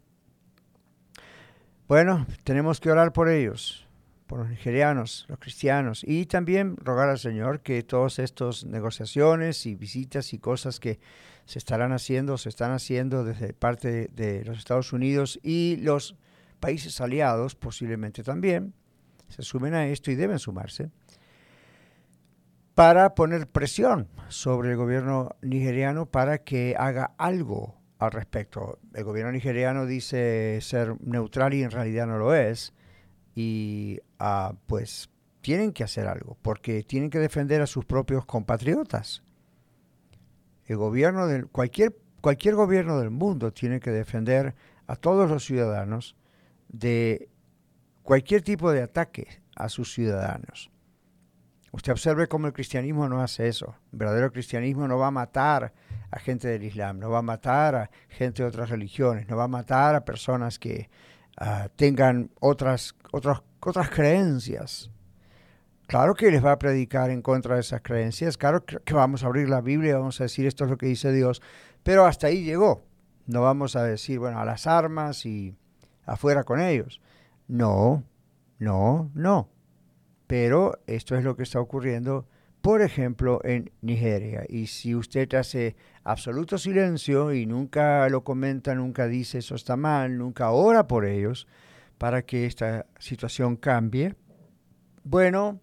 Bueno, tenemos que orar por ellos, por los nigerianos, los cristianos, y también rogar al Señor que todas estas negociaciones y visitas y cosas que se estarán haciendo, se están haciendo desde parte de, de los Estados Unidos y los países aliados posiblemente también, se sumen a esto y deben sumarse, para poner presión sobre el gobierno nigeriano para que haga algo al respecto. El gobierno nigeriano dice ser neutral y en realidad no lo es, y uh, pues tienen que hacer algo, porque tienen que defender a sus propios compatriotas. El gobierno del, cualquier, cualquier gobierno del mundo tiene que defender a todos los ciudadanos de cualquier tipo de ataque a sus ciudadanos. Usted observe cómo el cristianismo no hace eso. El verdadero cristianismo no va a matar a gente del Islam, no va a matar a gente de otras religiones, no va a matar a personas que uh, tengan otras, otras, otras creencias. Claro que les va a predicar en contra de esas creencias, claro que vamos a abrir la Biblia y vamos a decir esto es lo que dice Dios, pero hasta ahí llegó. No vamos a decir, bueno, a las armas y afuera con ellos. No, no, no. Pero esto es lo que está ocurriendo, por ejemplo, en Nigeria. Y si usted hace absoluto silencio y nunca lo comenta, nunca dice eso está mal, nunca ora por ellos para que esta situación cambie, bueno,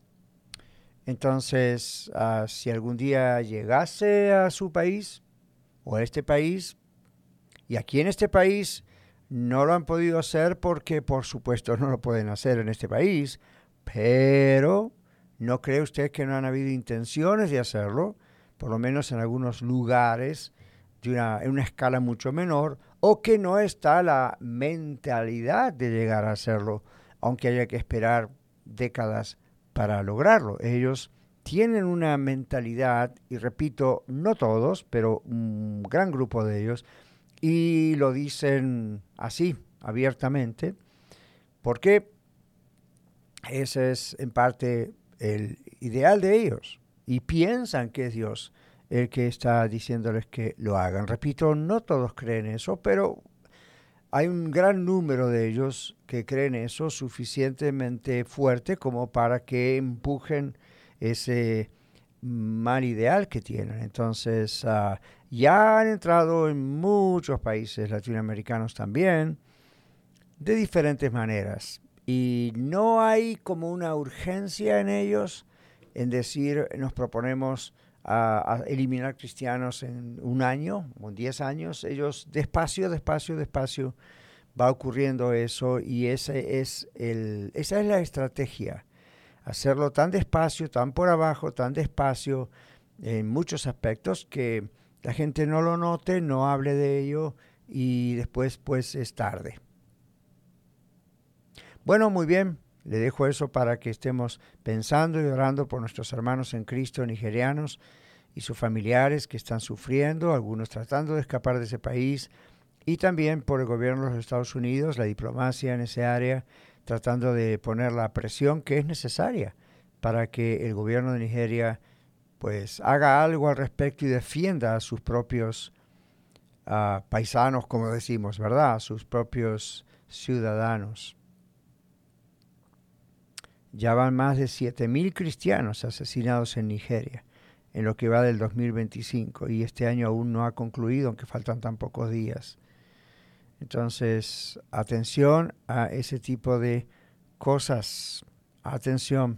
entonces uh, si algún día llegase a su país o a este país, y aquí en este país no lo han podido hacer porque por supuesto no lo pueden hacer en este país, pero ¿no cree usted que no han habido intenciones de hacerlo? Por lo menos en algunos lugares de una, en una escala mucho menor, o que no está la mentalidad de llegar a hacerlo, aunque haya que esperar décadas para lograrlo. Ellos tienen una mentalidad, y repito, no todos, pero un gran grupo de ellos, y lo dicen así, abiertamente, porque ese es en parte el ideal de ellos y piensan que es Dios el que está diciéndoles que lo hagan. Repito, no todos creen eso, pero hay un gran número de ellos que creen eso suficientemente fuerte como para que empujen ese mal ideal que tienen. Entonces, uh, ya han entrado en muchos países latinoamericanos también, de diferentes maneras. Y no hay como una urgencia en ellos en decir, nos proponemos a, a eliminar cristianos en un año o en diez años. Ellos despacio, despacio, despacio va ocurriendo eso, y ese es el, esa es la estrategia. Hacerlo tan despacio, tan por abajo, tan despacio, en muchos aspectos, que la gente no lo note, no hable de ello, y después pues es tarde. Bueno, muy bien, le dejo eso para que estemos pensando y orando por nuestros hermanos en Cristo nigerianos y sus familiares que están sufriendo, algunos tratando de escapar de ese país, y también por el gobierno de los Estados Unidos, la diplomacia en esa área, tratando de poner la presión que es necesaria para que el gobierno de Nigeria pues haga algo al respecto y defienda a sus propios uh, paisanos, como decimos, ¿verdad? A sus propios ciudadanos. Ya van más de siete mil cristianos asesinados en Nigeria en lo que va del dos mil veinticinco, y este año aún no ha concluido, aunque faltan tan pocos días. Entonces, atención a ese tipo de cosas. Atención.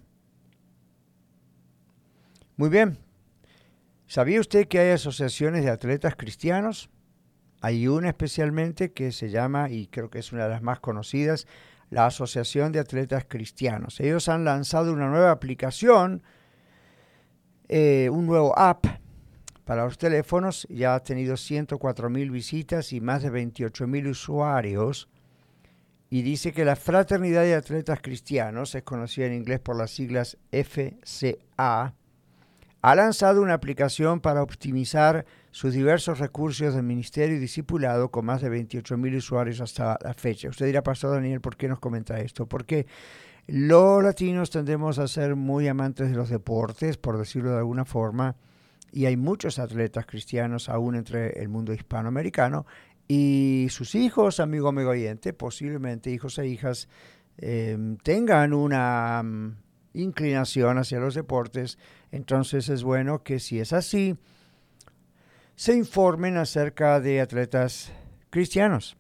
Muy bien. ¿Sabía usted que hay asociaciones de atletas cristianos? Hay una especialmente que se llama, y creo que es una de las más conocidas, la Asociación de Atletas Cristianos. Ellos han lanzado una nueva aplicación, eh, un nuevo app para los teléfonos. Ya ha tenido ciento cuatro mil visitas y más de veintiocho mil usuarios. Y dice que la Fraternidad de Atletas Cristianos, es conocida en inglés por las siglas F C A, ha lanzado una aplicación para optimizar sus diversos recursos de ministerio y discipulado con más de veintiocho mil usuarios hasta la fecha. Usted dirá, Pastor Daniel, ¿por qué nos comenta esto? Porque los latinos tendemos a ser muy amantes de los deportes, por decirlo de alguna forma, y hay muchos atletas cristianos aún entre el mundo hispanoamericano, y sus hijos, amigo, amigo oyente, posiblemente hijos e hijas, eh, tengan una um, inclinación hacia los deportes. Entonces es bueno que, si es así, se informen acerca de atletas cristianos.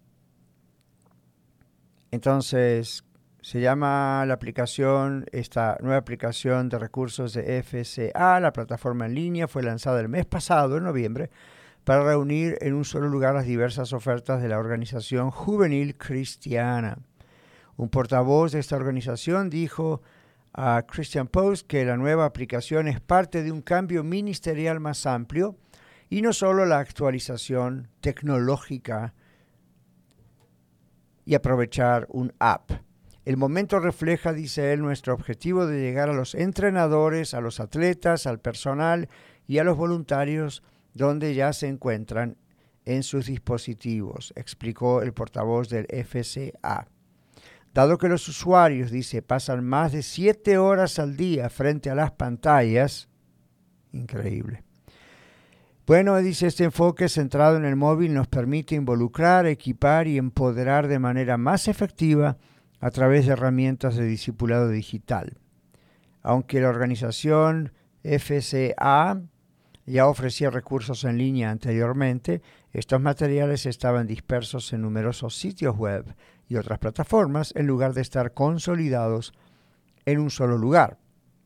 Entonces, se llama la aplicación, esta nueva aplicación de recursos de F C A, la plataforma en línea, fue lanzada el mes pasado, en noviembre, para reunir en un solo lugar las diversas ofertas de la organización juvenil cristiana. Un portavoz de esta organización dijo a Christian Post que la nueva aplicación es parte de un cambio ministerial más amplio y no solo la actualización tecnológica y aprovechar un app. El momento refleja, dice él, nuestro objetivo de llegar a los entrenadores, a los atletas, al personal y a los voluntarios donde ya se encuentran en sus dispositivos, explicó el portavoz del F C A. Dado que los usuarios, dice, pasan más de siete horas al día frente a las pantallas, increíble. Bueno, dice, este enfoque centrado en el móvil nos permite involucrar, equipar y empoderar de manera más efectiva a través de herramientas de discipulado digital. Aunque la organización F C A ya ofrecía recursos en línea anteriormente, estos materiales estaban dispersos en numerosos sitios web y otras plataformas en lugar de estar consolidados en un solo lugar.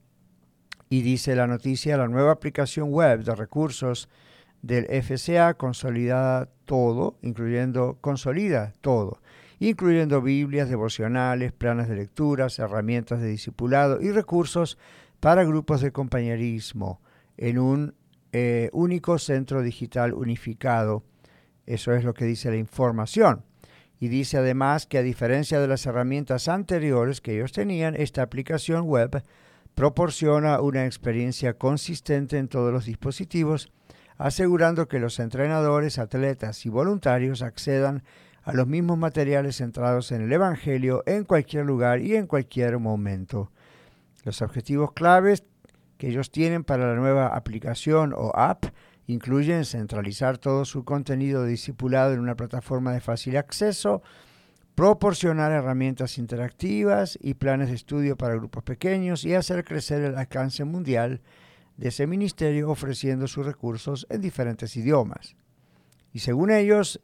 Y dice la noticia, la nueva aplicación web de recursos del F C A consolida todo, incluyendo, consolida todo, incluyendo Biblias, devocionales, planes de lecturas, herramientas de discipulado y recursos para grupos de compañerismo en un eh, único centro digital unificado. Eso es lo que dice la información. Y dice además que, a diferencia de las herramientas anteriores que ellos tenían, esta aplicación web proporciona una experiencia consistente en todos los dispositivos, asegurando que los entrenadores, atletas y voluntarios accedan a los mismos materiales centrados en el Evangelio en cualquier lugar y en cualquier momento. Los objetivos claves que ellos tienen para la nueva aplicación o app incluyen centralizar todo su contenido de discipulado en una plataforma de fácil acceso, proporcionar herramientas interactivas y planes de estudio para grupos pequeños y hacer crecer el alcance mundial de ese ministerio ofreciendo sus recursos en diferentes idiomas. Y según ellos,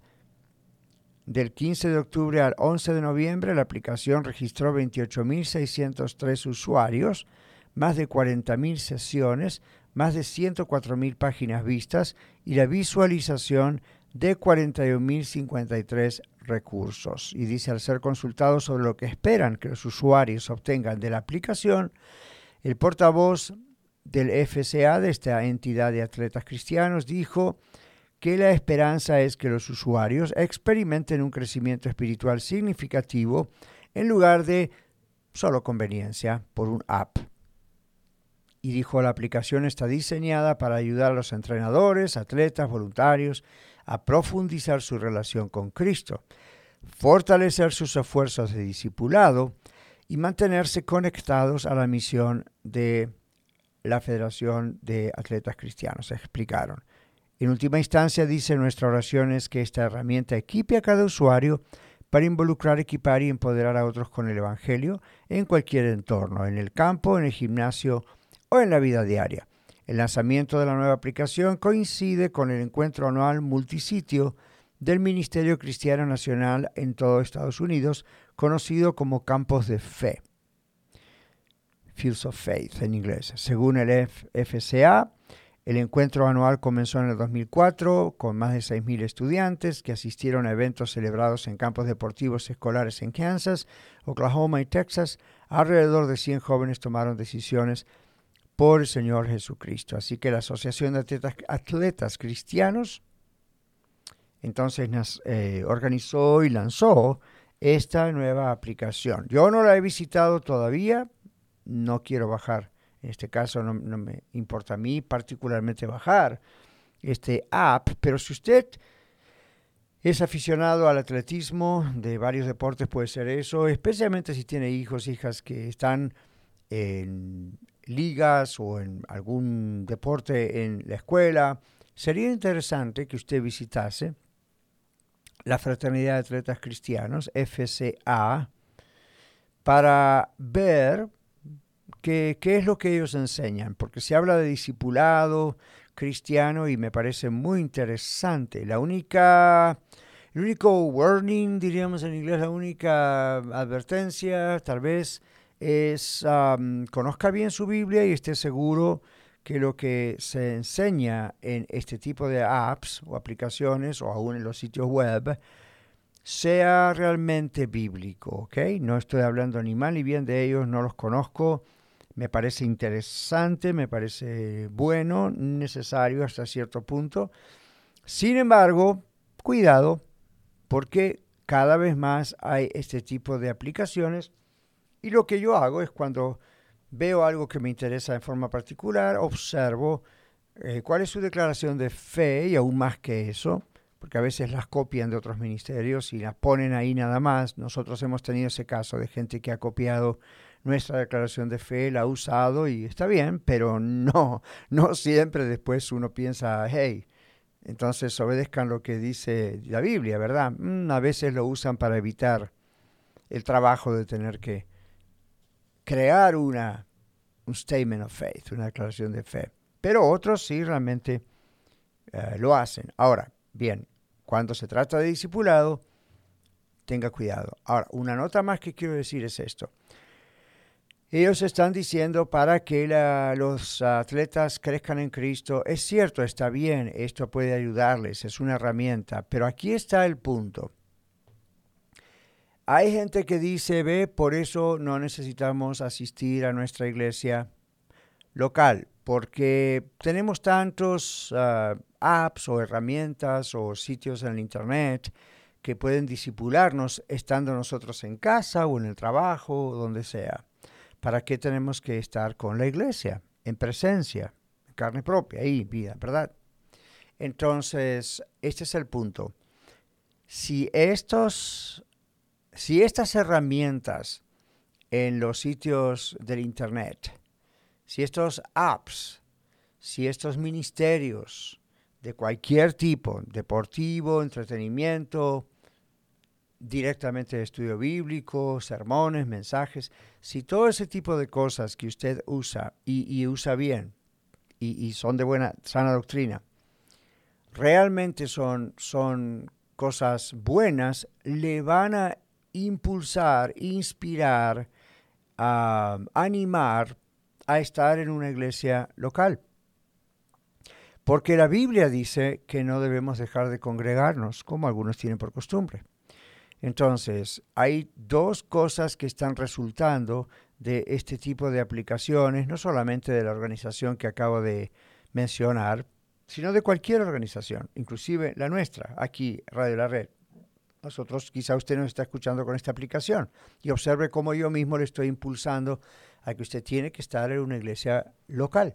del quince de octubre al once de noviembre, la aplicación registró veintiocho mil seiscientos tres usuarios, más de cuarenta mil sesiones, más de ciento cuatro mil páginas vistas y la visualización de cuarenta y un mil cincuenta y tres recursos. Y dice, al ser consultados sobre lo que esperan que los usuarios obtengan de la aplicación, el portavoz del F C A, de esta entidad de atletas cristianos, dijo que la esperanza es que los usuarios experimenten un crecimiento espiritual significativo en lugar de solo conveniencia por un app. Y dijo, la aplicación está diseñada para ayudar a los entrenadores, atletas, voluntarios a profundizar su relación con Cristo, fortalecer sus esfuerzos de discipulado y mantenerse conectados a la misión de la Federación de Atletas Cristianos, explicaron. En última instancia, dice, nuestra oración es que esta herramienta equipe a cada usuario para involucrar, equipar y empoderar a otros con el Evangelio en cualquier entorno, en el campo, en el gimnasio o en la vida diaria. El lanzamiento de la nueva aplicación coincide con el encuentro anual multisitio del Ministerio Cristiano Nacional en todo Estados Unidos, conocido como Campos de Fe, Fields of Faith en inglés. Según el F C A, el encuentro anual comenzó en el dos mil cuatro con más de seis mil estudiantes que asistieron a eventos celebrados en campos deportivos escolares en Kansas, Oklahoma y Texas. Alrededor de cien jóvenes tomaron decisiones por el Señor Jesucristo. Así que la Asociación de Atletas, Atletas Cristianos entonces eh, organizó y lanzó esta nueva aplicación. Yo no la he visitado todavía, no quiero bajar. En este caso no, no me importa a mí particularmente bajar este app, pero si usted es aficionado al atletismo, de varios deportes puede ser eso, especialmente si tiene hijos, hijas que están en ligas o en algún deporte en la escuela, sería interesante que usted visitase la Fraternidad de Atletas Cristianos, F C A, para ver qué, qué es lo que ellos enseñan, porque se habla de discipulado cristiano y me parece muy interesante. La única, el único warning, diríamos en inglés, la única advertencia, tal vez, es um, conozca bien su Biblia y esté seguro que lo que se enseña en este tipo de apps o aplicaciones o aún en los sitios web sea realmente bíblico, ¿ok? No estoy hablando ni mal ni bien de ellos, no los conozco, me parece interesante, me parece bueno, necesario hasta cierto punto. Sin embargo, cuidado, porque cada vez más hay este tipo de aplicaciones. Y lo que yo hago es cuando veo algo que me interesa en forma particular, observo eh, cuál es su declaración de fe y aún más que eso, porque a veces las copian de otros ministerios y las ponen ahí nada más. Nosotros hemos tenido ese caso de gente que ha copiado nuestra declaración de fe, la ha usado y está bien, pero no, no siempre después uno piensa, hey, entonces obedezcan lo que dice la Biblia, ¿verdad? Mm, a veces lo usan para evitar el trabajo de tener que crear una, un statement of faith, una declaración de fe. Pero otros sí realmente uh, lo hacen. Ahora, bien, cuando se trata de discipulado, tenga cuidado. Ahora, una nota más que quiero decir es esto. Ellos están diciendo para que la, los atletas crezcan en Cristo. Es cierto, está bien, esto puede ayudarles, es una herramienta. Pero aquí está el punto. Hay gente que dice, ve, por eso no necesitamos asistir a nuestra iglesia local, porque tenemos tantos uh, apps o herramientas o sitios en el internet que pueden disipularnos estando nosotros en casa o en el trabajo o donde sea. ¿Para qué tenemos que estar con la iglesia, en presencia, en carne propia, ahí, vida, verdad? Entonces, este es el punto. Si estos... Si estas herramientas en los sitios del internet, si estos apps, si estos ministerios de cualquier tipo, deportivo, entretenimiento, directamente de estudio bíblico, sermones, mensajes, si todo ese tipo de cosas que usted usa y, y usa bien y, y son de buena, sana doctrina, realmente son, son cosas buenas, le van a impulsar, inspirar, uh, animar a estar en una iglesia local. Porque la Biblia dice que no debemos dejar de congregarnos, como algunos tienen por costumbre. Entonces, hay dos cosas que están resultando de este tipo de aplicaciones, no solamente de la organización que acabo de mencionar, sino de cualquier organización, inclusive la nuestra, aquí, Radio La Red. Nosotros, quizá usted nos está escuchando con esta aplicación y observe cómo yo mismo le estoy impulsando a que usted tiene que estar en una iglesia local.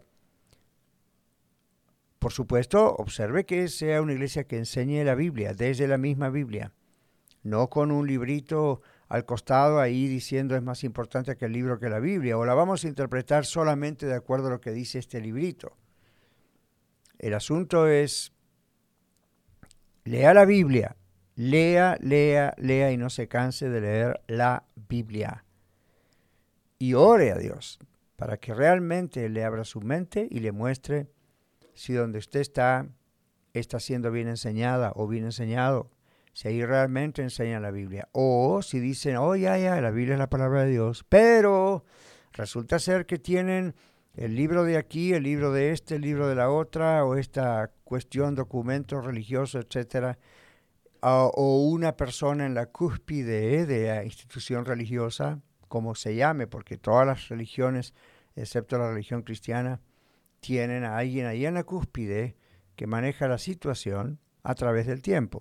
Por supuesto, observe que sea una iglesia que enseñe la Biblia, desde la misma Biblia. No con un librito al costado ahí diciendo es más importante que el libro que la Biblia, o la vamos a interpretar solamente de acuerdo a lo que dice este librito. El asunto es, lea la Biblia, lea, lea, lea y no se canse de leer la Biblia. Y ore a Dios para que realmente le abra su mente y le muestre si donde usted está, está siendo bien enseñada o bien enseñado. Si ahí realmente enseñan la Biblia. O si dicen, oh, ya, ya, la Biblia es la palabra de Dios. Pero resulta ser que tienen el libro de aquí, el libro de este, el libro de la otra, o esta cuestión, documento religioso, etcétera. Uh, o una persona en la cúspide de la institución religiosa, como se llame, porque todas las religiones, excepto la religión cristiana, tienen a alguien ahí en la cúspide que maneja la situación a través del tiempo.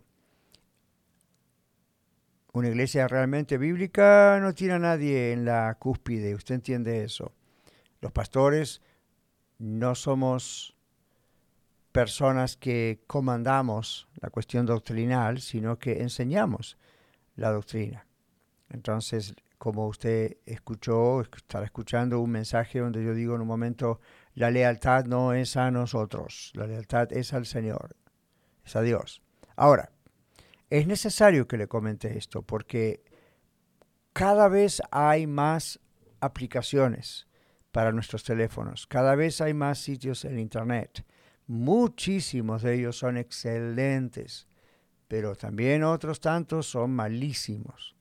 Una iglesia realmente bíblica no tiene a nadie en la cúspide, usted entiende eso. Los pastores no somos personas que comandamos la cuestión doctrinal, sino que enseñamos la doctrina. Entonces, como usted escuchó, estará escuchando un mensaje donde yo digo en un momento, la lealtad no es a nosotros, la lealtad es al Señor, es a Dios. Ahora, es necesario que le comente esto porque cada vez hay más aplicaciones para nuestros teléfonos, cada vez hay más sitios en Internet. Muchísimos de ellos son excelentes, pero también otros tantos son malísimos.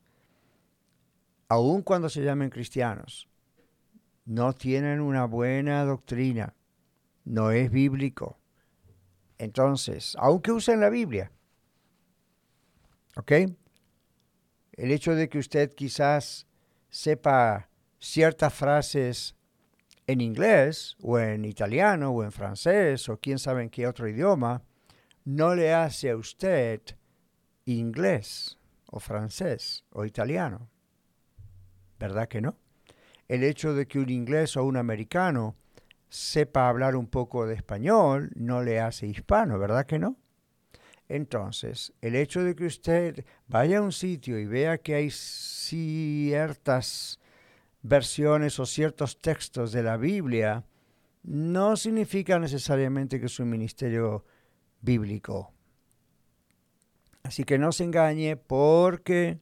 Aun cuando se llamen cristianos, no tienen una buena doctrina, no es bíblico. Entonces, aunque usen la Biblia, ¿ok? El hecho de que usted quizás sepa ciertas frases en inglés, o en italiano, o en francés, o quién sabe en qué otro idioma, no le hace a usted inglés, o francés, o italiano. ¿Verdad que no? El hecho de que un inglés o un americano sepa hablar un poco de español no le hace hispano, ¿verdad que no? Entonces, el hecho de que usted vaya a un sitio y vea que hay ciertas versiones o ciertos textos de la Biblia, no significa necesariamente que es un ministerio bíblico. Así que no se engañe porque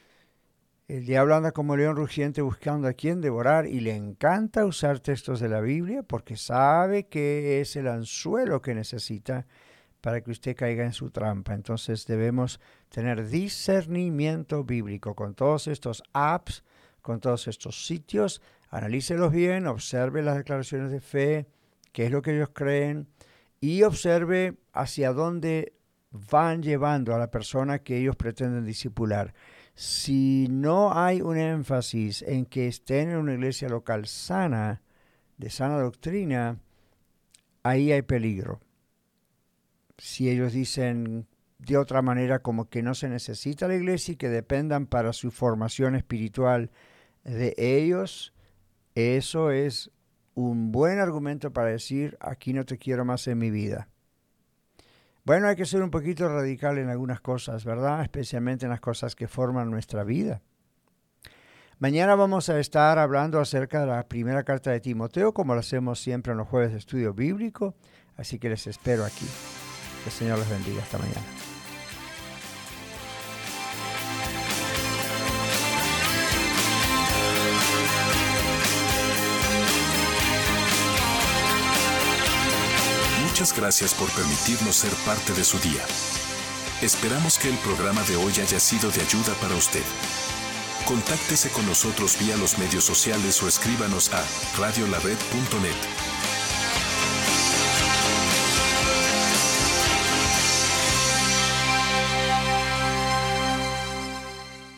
el diablo anda como león rugiente buscando a quien devorar y le encanta usar textos de la Biblia porque sabe que es el anzuelo que necesita para que usted caiga en su trampa. Entonces debemos tener discernimiento bíblico con todos estos apps, con todos estos sitios. Analícelos bien, observe las declaraciones de fe, qué es lo que ellos creen y observe hacia dónde van llevando a la persona que ellos pretenden discipular. Si no hay un énfasis en que estén en una iglesia local sana, de sana doctrina, ahí hay peligro. Si ellos dicen de otra manera como que no se necesita la iglesia y que dependan para su formación espiritual de ellos, eso es un buen argumento para decir, aquí no te quiero más en mi vida. Bueno, hay que ser un poquito radical en algunas cosas, ¿verdad? Especialmente en las cosas que forman nuestra vida. Mañana vamos a estar hablando acerca de la primera carta de Timoteo, como lo hacemos siempre en los jueves de estudio bíblico, así que les espero aquí. Que el Señor les bendiga. Hasta mañana. Muchas gracias por permitirnos ser parte de su día. Esperamos que el programa de hoy haya sido de ayuda para usted. Contáctese con nosotros vía los medios sociales o escríbanos a radio la red punto net.